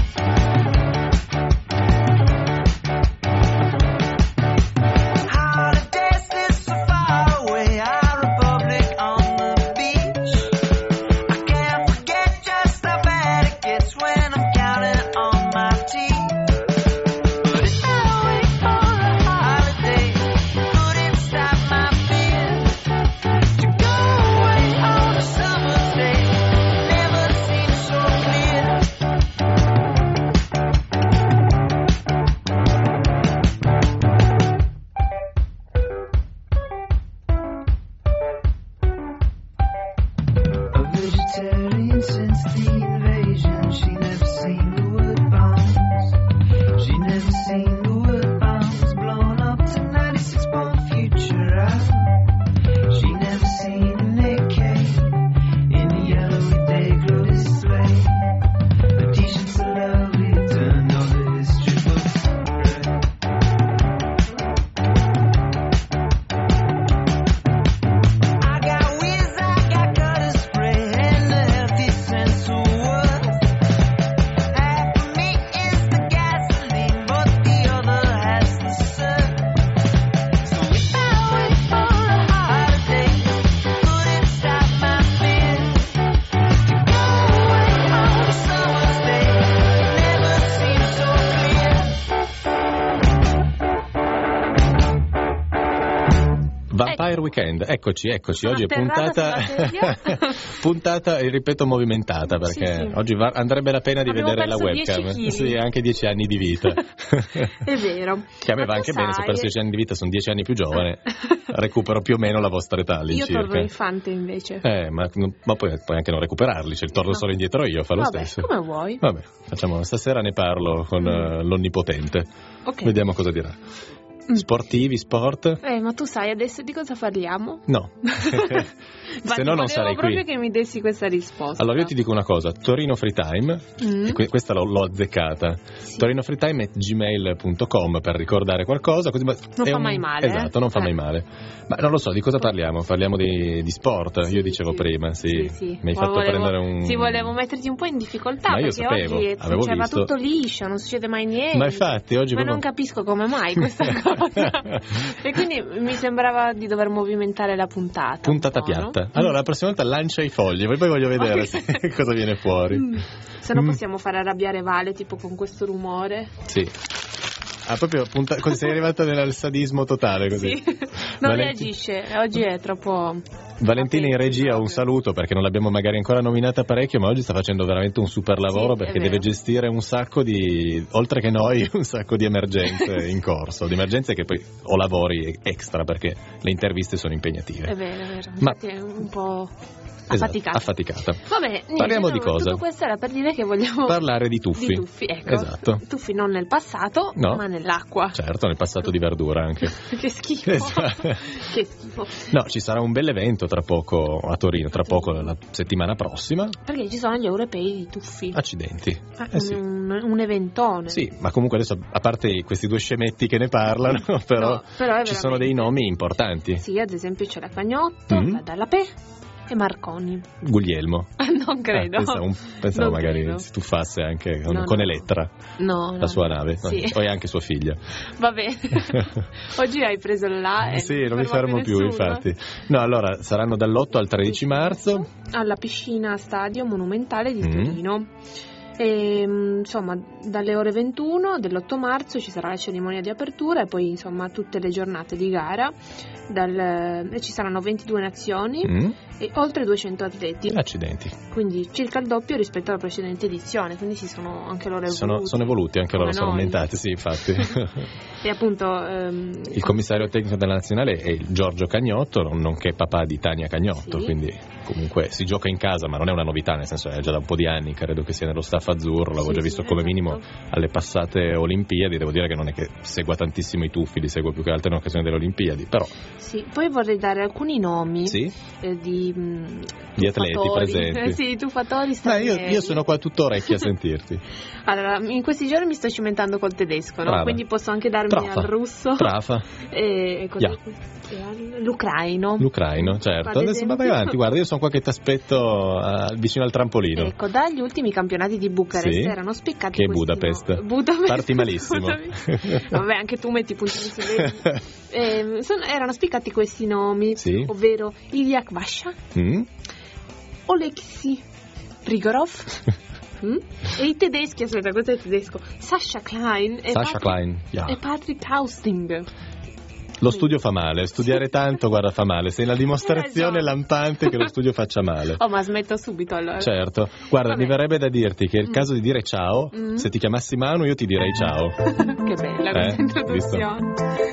Holidays live so far away, our republic on the beach. I can't forget just how bad it gets when I'm counting on my teeth. Vampire ecco. Weekend, eccoci, eccoci, Sono oggi è puntata, puntata, ripeto, movimentata, perché sì, sì. oggi va, andrebbe la pena di Abbiamo vedere la perso webcam. dieci chili. Sì, anche dieci anni di vita. È vero. Che a me Ma va tu anche bene, se ho sai- perso dieci anni di vita, sono dieci anni più giovane, recupero più o meno la vostra età Io all'incirca. torno infante invece. Eh, ma, ma poi puoi anche non recuperarli, cioè torno No. solo indietro io, fa lo Vabbè, stesso. come vuoi. Vabbè, facciamo, stasera ne parlo con Mm. eh, l'onnipotente. Ok. Vediamo cosa dirà. Mm. Sportivi, sport? Eh, ma tu sai adesso di cosa parliamo? No. Se no non sarei proprio qui. che mi dessi questa risposta. Allora io ti dico una cosa, Torino Free Time, Mm. e que- questa l'ho, l'ho azzeccata, Sì. torinofreetime at gmail punto com per ricordare qualcosa. Così, ma Non è fa un- mai male, Esatto, eh? non fa Eh. mai male. Ma non lo so, di cosa parliamo? Parliamo di, di sport, Sì, io dicevo sì. prima, sì. Sì, sì. Mi hai Ma fatto volevo- prendere un... Sì, volevo metterti un po' in difficoltà, Ma io perché sapevo, oggi avevo cioè, va visto. tutto liscio, non succede mai niente. Ma infatti oggi Ma proprio- non capisco come mai questa cosa. E quindi mi sembrava di dover movimentare la puntata. Puntata un po', no? piatta. Allora la prossima volta lancia i fogli, poi poi voglio vedere Ok. se- cosa viene fuori. Mm. Se no Mm. possiamo fare arrabbiare Vale tipo con questo rumore. Sì. Ah, proprio punta- così sei arrivata nel sadismo totale così. Sì. Non Valenti- reagisce, oggi è troppo... Valentina in attenti, regia un proprio. saluto, perché non l'abbiamo magari ancora nominata parecchio, ma oggi sta facendo veramente un super lavoro, Sì, è perché vero. deve gestire un sacco di, oltre che noi, un sacco di emergenze in corso, di emergenze che poi o lavori extra, perché le interviste sono impegnative. È vero, è vero. Ma- Infatti è un po' Esatto, affaticata. affaticata. Vabbè, niente, Parliamo no, di cosa? Tutto questo era per dire che vogliamo Parlare di tuffi. di tuffi, ecco. Esatto. Tuffi non nel passato, No. ma nell'acqua. Certo, nel passato di verdura anche. Che schifo. Esatto. Che schifo. No, ci sarà un bel evento tra poco a Torino, tra poco la settimana prossima. Perché ci sono gli europei di tuffi. Accidenti. Ah, Eh sì. un, un eventone. Sì, ma comunque adesso, a parte questi due scemetti che ne parlano, però, No, però è ci sono dei veramente- nomi importanti. Sì, ad esempio c'è la Cagnotto, Mm. la Dallapè e Marconi. Guglielmo. Non credo. Ah, pensavo, pensavo Non magari credo. si tuffasse anche con, No, con no. Elettra, No, no. la sua nave, Sì. poi anche sua figlia. Va bene. Oggi hai preso là e Sì, non mi ferma fermo più, nessuno. infatti. No, allora saranno dall'otto al tredici marzo. Alla piscina stadio monumentale di Mm. Torino. E, mm, insomma, dalle ore ventuno dell'otto marzo ci sarà la cerimonia di apertura e poi insomma tutte le giornate di gara. Dal, e ci saranno ventidue nazioni Mm. e oltre duecento atleti, Accidenti. quindi circa il doppio rispetto alla precedente edizione, quindi si sono anche loro evoluti. Sono, sono evoluti, anche loro Come sono noi. aumentati, sì, infatti. E appunto ehm, Il commissario tecnico della nazionale è il Giorgio Cagnotto, non- nonché papà di Tania Cagnotto, Sì. quindi comunque si gioca in casa, ma non è una novità, nel senso è già da un po' di anni, credo che sia nello staff azzurro, l'avevo Sì, già sì, visto come esatto. minimo alle passate Olimpiadi. Devo dire che non è che segua tantissimo i tuffi, li seguo più che altro in occasione delle Olimpiadi, però sì, poi vorrei dare alcuni nomi sì, eh, di, mh, Di atleti tuffatori. presenti. Eh, sì, tuffatori Beh, stranieri. io, io sono qua tutto orecchie a sentirti. Allora, in questi giorni mi sto cimentando col tedesco, no? Brava. Quindi posso anche darmi Trafa. al russo Trafa, e, e così. Ya. E al- l'ucraino. l'ucraino, certo. Ad Adesso vai esempio. avanti, guarda, io sono qua che ti aspetto ah, vicino al trampolino. Ecco, dagli ultimi campionati di Bucarest Sì. erano spiccati Che questi Budapest. no- Budapest. Parti malissimo. scusami. Vabbè, anche tu metti i puntini su vedi. Eh, sono- erano spiccati questi nomi, Sì. ovvero Ilya Kvasha, Mm? Oleksiy Prigorov mm? e i tedeschi, aspetta, questo è tedesco, Sasha Klein e, Sasha Patrick, Klein, ja. e Patrick Hausting. Lo studio fa male, studiare tanto, guarda, fa male. Sei la dimostrazione Hai ragione. lampante che lo studio faccia male. Oh, ma smetto subito allora. Certo, guarda, Vabbè. mi verrebbe da dirti che è il Mm. caso di dire ciao. Mm. Se ti chiamassi Manu, io ti direi ciao. Che bella Eh, questa introduzione.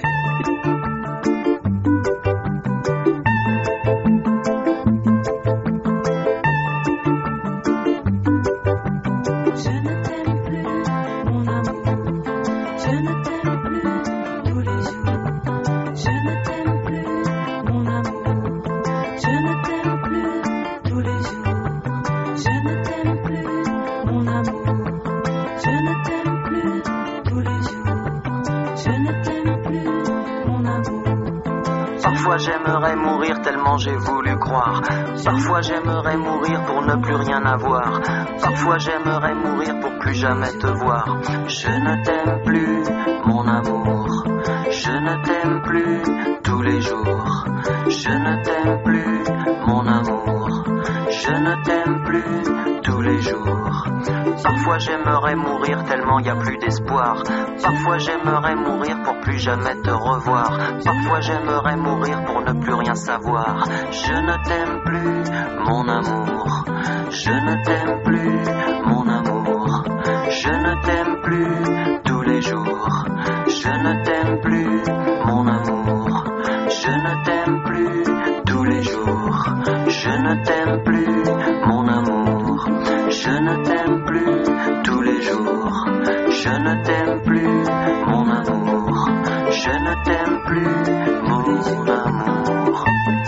Je ne t'aime plus, mon amour. Je ne t'aime plus tous les jours. Je ne t'aime plus, mon amour. Je ne t'aime plus tous les jours. Je ne t'aime plus, mon amour. Je ne t'aime plus tous les jours. Je ne t'aime plus, mon amour. Parfois j'aimerais mourir tellement j'ai voulu croire. Parfois j'aimerais mourir pour ne plus rien avoir. Parfois j'aimerais mourir pour plus jamais te voir. Je ne t'aime plus, mon amour. Je ne t'aime plus tous les jours. Je ne t'aime plus, mon amour. Je ne t'aime plus tous les jours. Parfois j'aimerais mourir tellement y a plus d'espoir. Parfois j'aimerais mourir pour plus jamais te revoir. Parfois j'aimerais mourir pour ne plus rien savoir. Je ne t'aime plus, mon amour. Je ne t'aime plus, mon amour. Je ne t'aime plus tous les jours. Je ne t'aime plus, mon amour. Je ne t'aime plus tous les jours. Je ne t'aime plus, mon amour. Je ne t'aime plus tous les jours. Je ne t'aime plus, mon amour. Je ne t'aime plus, mon amour.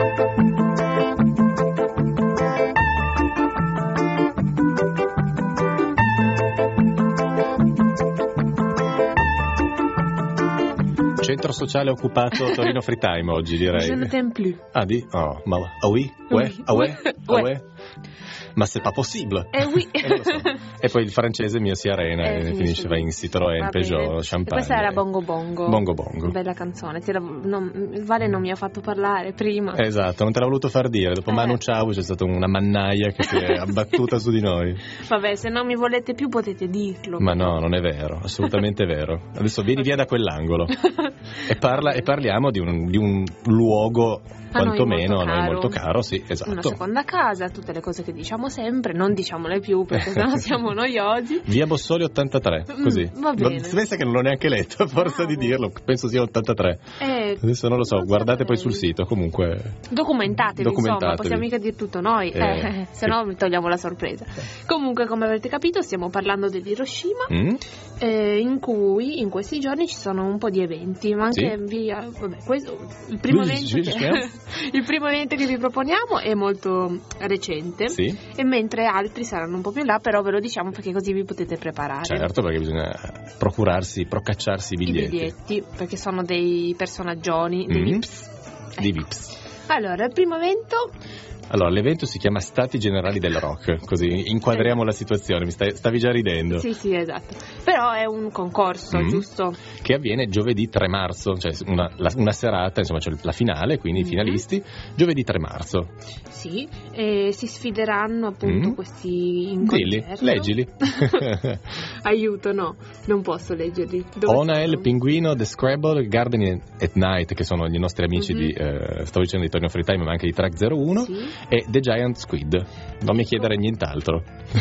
Centro sociale occupato Torino Free Time oggi, direi. Je ne t'aime plus. Ah, di? Oh, ma ah oui? Ouais? Ah ouais? Ah ouais? Ma c'est pas possible. Eh oui. Eh, lo so. E poi il francese mio si arena Eh, e finisce finisce, va lì. in Citroën, Va Peugeot, bene. Champagne. E questa era Bongo Bongo. Bongo Bongo. Bella canzone. Ti la- non- il Vale non mi ha fatto parlare prima. Esatto, non te l'ha voluto far dire. Dopo Eh. Manu Ciao c'è stata una mannaia che si è abbattuta su di noi. Vabbè, se non mi volete più potete dirlo. Ma no, non è vero, assolutamente vero. Adesso vieni via da quell'angolo e, parla, e parliamo di un, di un luogo A noi quantomeno molto a noi caro. molto caro, sì, Una esatto. seconda casa, tutte le cose che diciamo sempre, non diciamole più perché sennò siamo noiosi. Via Bossoli ottantatré, Mm, così. va bene. Si pensa che non l'ho neanche letto, a forza Bravo. di dirlo, penso sia ottantatré. Eh, Adesso non lo so, non guardate poi saprei. sul sito, comunque. Documentatevi, insomma, Documentatevi. possiamo mica dire tutto noi, Eh, eh, se no sì. mi togliamo la sorpresa. Comunque, come avrete capito, stiamo parlando dell'Hiroshima, Mm? eh, in cui in questi giorni ci sono un po' di eventi, ma anche via, vabbè, questo, il, primo Sì, evento sì, che, sì. il primo evento che vi proponiamo è molto recente, Sì, e mentre altri saranno un po' più in là, però ve lo diciamo perché così vi potete preparare. certo, perché bisogna procurarsi, procacciarsi i I biglietti. biglietti, perché sono dei personaggioni, dei Mm. vips. Di Ecco. Vips. Allora, il primo evento Allora, l'evento si chiama Stati Generali del Rock, così inquadriamo la situazione, mi stai, stavi già ridendo. Sì, sì, esatto. Però è un concorso, Mm. giusto? Che avviene giovedì tre marzo, cioè una, la- una serata, insomma c'è la finale, quindi i Mhm. finalisti, giovedì tre marzo. Sì, e si sfideranno appunto Mm. questi in Dilli, concerto. leggili. Aiuto, no, non posso leggerli. Dove Onael, sono? Pinguino, The Scrabble, Garden at Night, che sono i nostri amici Mhm. di, eh, stavo dicendo di Torino Free Time, ma anche di Track zero uno, Sì. e The Giant Squid. Non mi chiedere nient'altro.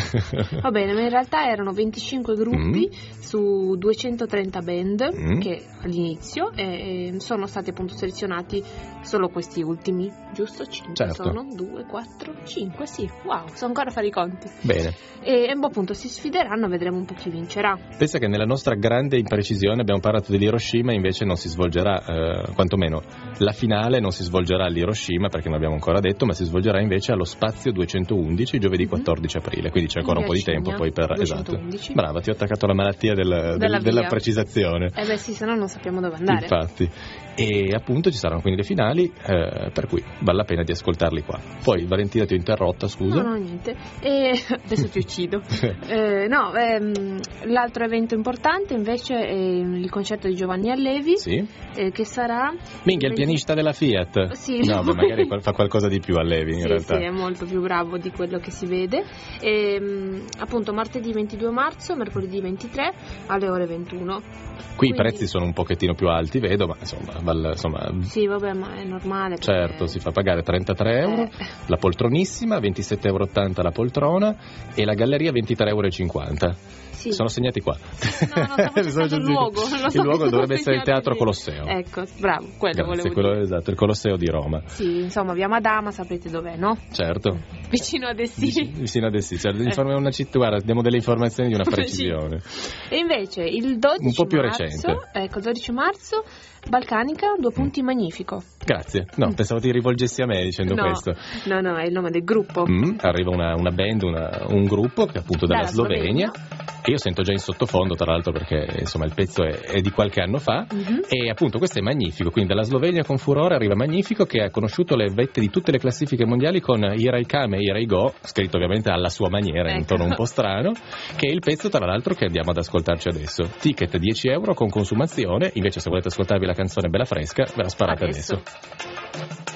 Va bene, ma in realtà erano venticinque gruppi su duecentotrenta band Mm. che all'inizio e, e sono stati appunto selezionati solo questi ultimi, giusto? cinque Certo. sono, due, quattro, cinque, sì, wow, so ancora fare i conti. Bene. E, e boh, appunto si sfideranno, vedremo un po' chi vincerà. Pensa che nella nostra grande imprecisione abbiamo parlato dell'Hiroshima, invece non si svolgerà, eh, quantomeno la finale non si svolgerà all'Hiroshima perché non abbiamo ancora detto, ma si svolgerà invece allo Spazio duecentoundici giovedì Mhm. quattordici aprile, quindi c'è ancora un po' di tempo poi per... duecentoundici. Esatto. Brava, ti ho attaccato la malattia del- del- Della della via. precisazione. Eh beh sì, se no non sappiamo dove andare. Infatti, e appunto ci saranno quindi le finali, eh, per cui vale la pena di ascoltarli qua. Poi Valentina ti ho interrotta, scusa. No, no, niente. E adesso ti uccido. Eh, no, ehm, l'altro evento importante invece è il concerto di Giovanni Allevi, Sì. eh, che sarà... Minchia, il pianista della Fiat. Sì. No, beh, magari fa qualcosa di più Allevi in Sì, realtà. sì, è molto più bravo di quello che si vede. E, mh, appunto martedì ventidue marzo, mercoledì ventitré alle ore ventuno. Qui i Quindi- prezzi sono un pochettino più alti, vedo, ma insomma, val- insomma Sì, vabbè, ma è normale. perché- certo, si fa pagare trentatré euro, Eh. la poltronissima, ventisette euro e ottanta la poltrona e la galleria ventitré euro e cinquanta. Sì. Sono segnati qua. No, non stavo Sono cercando il già- luogo. lo Il so luogo che dovrebbe essere il stavo Teatro segnando Colosseo. lì. Ecco, bravo, quello Grazie, volevo quello dire. esatto, il Colosseo di Roma. Sì, insomma, via Madama, sapete dov'è, no? Certo. Vicino ad essi. Vic- vicino ad essi, cioè, Eh. inform- una città, guarda, diamo delle informazioni di una precisione. E invece il dodici Un po' più marzo, recente. ecco, il dodici marzo, Balcanica, due punti magnifico. Grazie. No, pensavo ti rivolgessi a me dicendo no, questo. no, no, è il nome del gruppo. Mm, arriva una, una band, una- un gruppo che è appunto dalla Dalla Slovenia. E io sento già in sottofondo, tra l'altro, perché insomma il pezzo è, è di qualche anno fa. Mhm. E appunto questo è Magnifico, quindi dalla Slovenia con furore arriva Magnifico, che ha conosciuto le vette di tutte le classifiche mondiali con Here I Come e Here I Go, scritto ovviamente alla sua maniera, in Ecco. tono un po' strano, che è il pezzo tra l'altro che andiamo ad ascoltarci adesso. Ticket dieci euro con consumazione, invece se volete ascoltarvi la canzone bella fresca ve la sparate Adesso. adesso.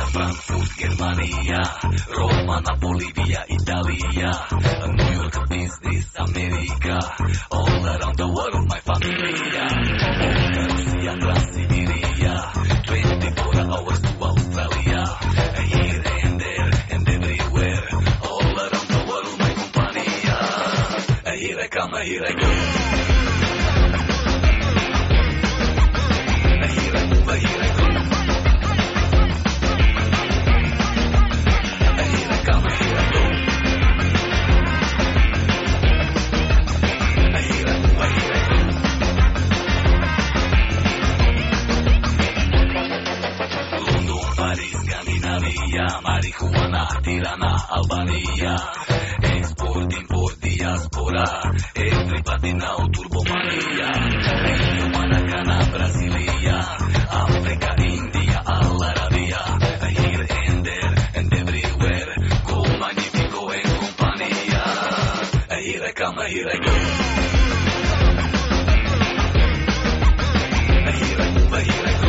Frankfurt, Germania, Roma, Napoli, via Italia, New York, business, America, all around the world, my familia, Russia, Transsiberia, twenty-four hours to Australia, here and there and everywhere, all around the world, my compania, here I come, here I go. Here I move, here I go. Here I come, here I go. Here I move, here I go. London, Paris, Scandinavia, marijuana, Tirana, Albania, export, import, diaspora, everybody now, turbomania, Rio, Manacana, Brasilia, Africa, India, Al-Arabia, here and there and everywhere, go Magnifico and compania, here I come, here I go. Here I move, here I go.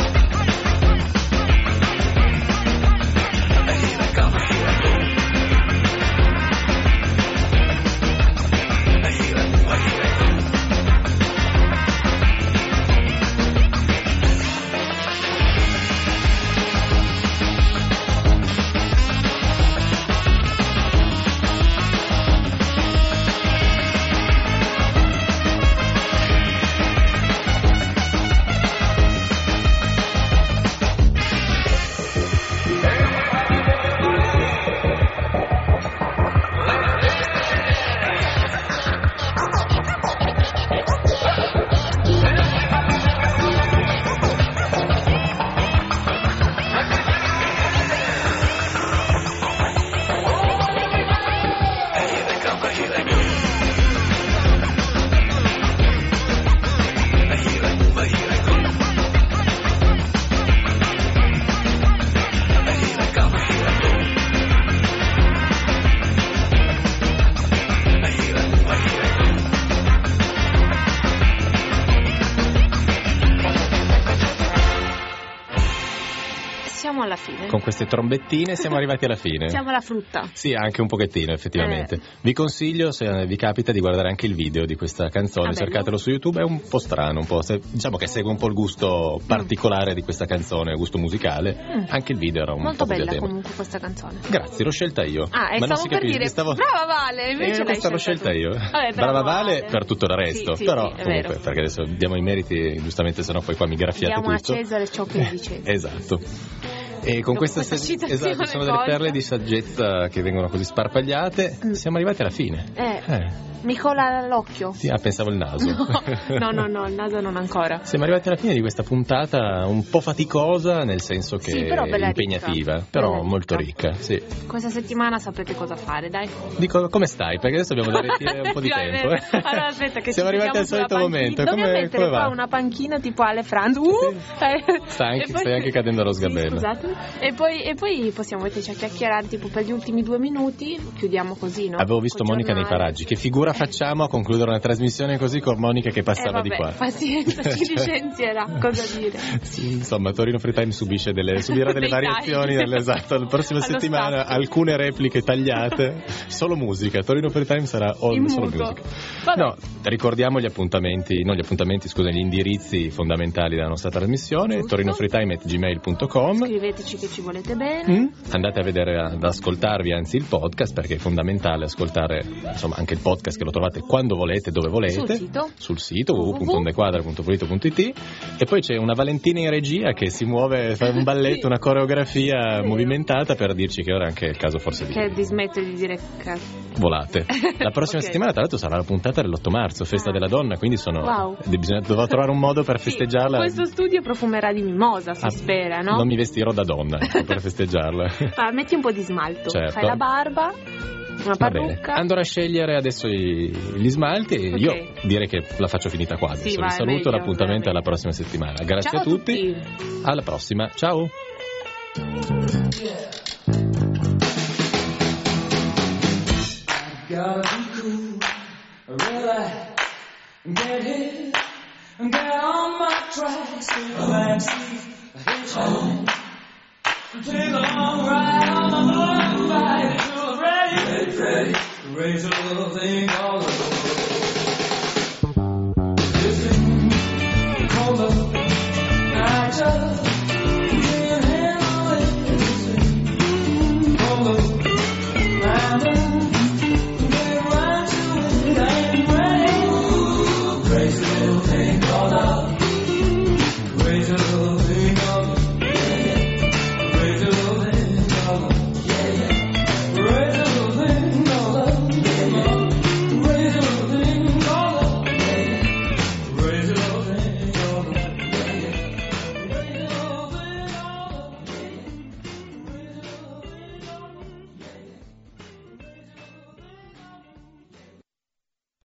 Here I come, here I go. Here I move, here I go. Alla fine. Con queste trombettine siamo arrivati alla fine. Siamo alla frutta. Sì, anche un pochettino effettivamente. Eh. Vi consiglio, se vi capita, di guardare anche il video di questa canzone, Ah, cercatelo su YouTube, è un po' strano, un po', se, diciamo che segue un po' il gusto particolare mm. di questa canzone, il gusto musicale. Mm. Anche il video era un molto po' bella tema. comunque questa canzone. Grazie, l'ho scelta io. Ah, e Ma stavo non si per capisce, dire stavo... brava Vale, invece eh, l'hai questa l'ho scelta io. Vabbè, brava Vale, vale per tutto il resto, sì, sì, però sì, comunque, vero. perché adesso diamo i meriti, giustamente, sennò poi qua mi graffiate diamo tutto. Diamo a Cesare ciò che è di Cesare. Esatto. E con Dopo questa, questa se... citazione esatto, sono delle colta. perle di saggezza che vengono così sparpagliate. Mm. Siamo arrivati alla fine. Eh, eh. Mi cola l'occhio. Sì, ah, pensavo il naso. No, no, no, il naso non ancora. Siamo arrivati alla fine di questa puntata un po' faticosa, nel senso che sì, però bella impegnativa, ricca. però bella molto ricca. ricca. Sì. Questa settimana saprete cosa fare, dai. Dico, come stai? Perché adesso dobbiamo dare un po' di tempo. Eh. Allora aspetta, che siamo arrivati al solito momento. Dobbiamo come, mettere come qua va? una panchina tipo Ale Franz. Uh, eh. Sta anche, poi... Stai anche cadendo allo sì, sgabello. Scusate. E poi, e poi possiamo metterci a chiacchierare tipo per gli ultimi due minuti. Chiudiamo così, no? Avevo visto Col Monica giornale. nei paraggi. Che figura facciamo a concludere una trasmissione così con Monica che passava eh, vabbè, di qua? Pazienza, ci licenzierà. Cosa dire? Sì, insomma, Torino Free Time subisce delle, subirà delle Dei variazioni. tagli. Esatto, la prossima Allo settimana spazio. alcune repliche tagliate. Solo musica. Torino Free Time sarà all, In solo muto. musica. Vabbè. No, ricordiamo gli appuntamenti, no, gli appuntamenti, scusa, gli indirizzi fondamentali della nostra trasmissione. Giusto. torinofreetime at gmail punto com. Scriveteci che ci volete bene. Mm? Andate a vedere, ad ascoltarvi anzi il podcast, perché è fondamentale ascoltare insomma anche il podcast, che lo trovate quando volete, dove volete, Sul sito, sul sito w w w punto ondequadra punto polito punto i t. E poi c'è una Valentina in regia che si muove, fa un balletto, Sì. una coreografia Sì. movimentata per dirci che ora è anche il caso forse di che dismette di dire cazzo. volate. La prossima Ok. settimana tra l'altro sarà la puntata dell'otto marzo, festa Ah. della donna, quindi sono Wow. bisogna, dovrò trovare un modo per Sì, festeggiarla. questo studio profumerà di mimosa, si Ah, spera, no? Non mi vestirò da donna ecco, per festeggiarla. Ah, metti un po' di smalto, Certo. fai la barba, una Va bene, parrucca. andrò a scegliere adesso i- gli smalti e Ok. io direi che la faccio finita qua adesso. Sì, Vi vai, saluto, meglio, l'appuntamento è alla veramente. prossima settimana. Grazie Ciao a tutti. tutti. Alla prossima, ciao. Gotta be cool, relax, get hit, get on my tracks, relax, hitchhike, Take a long ride on my motorbike. Ready, ready, ready. Raise a little thing called a